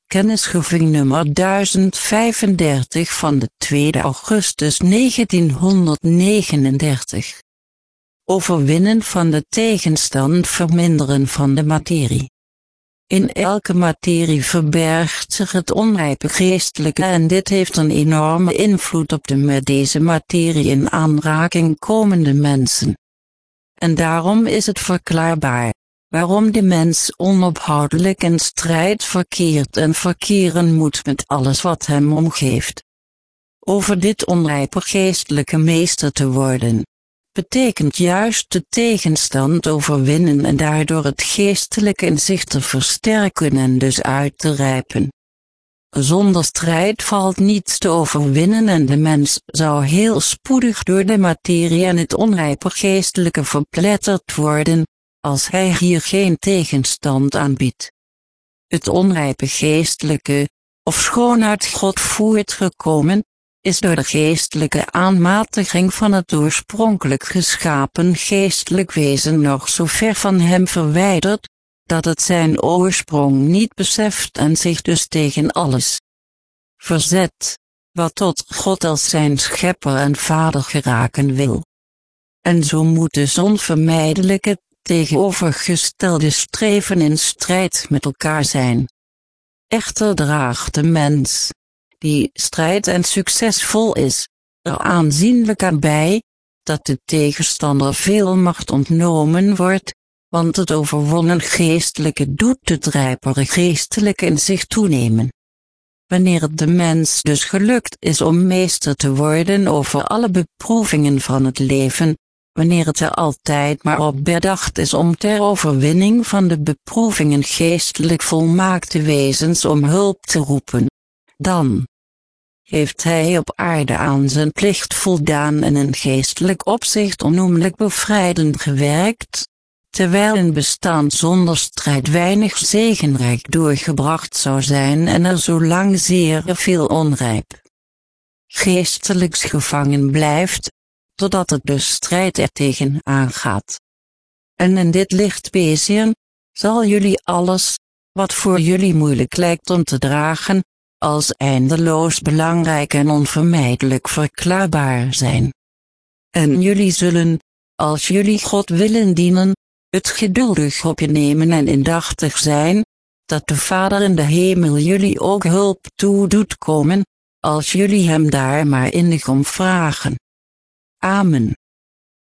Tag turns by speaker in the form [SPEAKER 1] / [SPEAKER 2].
[SPEAKER 1] Kennisgeving nummer 1035 van de 2 augustus 1939. Overwinnen van de tegenstand, verminderen van de materie. In elke materie verbergt zich het onrijpe geestelijke en dit heeft een enorme invloed op de met deze materie in aanraking komende mensen. En daarom is het verklaarbaar waarom de mens onophoudelijk in strijd verkeert en verkeren moet met alles wat hem omgeeft. Over dit onrijpe geestelijke meester te worden, betekent juist de tegenstand overwinnen en daardoor het geestelijke in zich te versterken en dus uit te rijpen. Zonder strijd valt niets te overwinnen en de mens zou heel spoedig door de materie en het onrijpe geestelijke verpletterd worden, als hij hier geen tegenstand aanbiedt. Het onrijpe geestelijke, ofschoon uit God voortgekomen, is door de geestelijke aanmatiging van het oorspronkelijk geschapen geestelijk wezen nog zo ver van hem verwijderd, dat het zijn oorsprong niet beseft en zich dus tegen alles verzet, wat tot God als zijn schepper en vader geraken wil. En zo moet dus onvermijdelijk het tegenovergestelde streven in strijd met elkaar zijn. Echter draagt de mens, die strijd en succesvol is, er aanzienlijk aan bij, dat de tegenstander veel macht ontnomen wordt, want het overwonnen geestelijke doet het rijpere geestelijke in zich toenemen. Wanneer het de mens dus gelukt is om meester te worden over alle beproevingen van het leven, wanneer het er altijd maar op bedacht is om ter overwinning van de beproevingen geestelijk volmaakte wezens om hulp te roepen, dan heeft hij op aarde aan zijn plicht voldaan en in geestelijk opzicht onnoemelijk bevrijdend gewerkt, terwijl een bestaan zonder strijd weinig zegenrijk doorgebracht zou zijn en er zolang zeer veel onrijp geestelijks gevangen blijft, totdat het de strijd er tegen aangaat. En in dit licht bezien, zal jullie alles, wat voor jullie moeilijk lijkt om te dragen, als eindeloos belangrijk en onvermijdelijk verklaarbaar zijn. En jullie zullen, als jullie God willen dienen, het geduldig op je nemen en indachtig zijn, dat de Vader in de hemel jullie ook hulp toe doet komen, als jullie hem daar maar innig om vragen. Amen.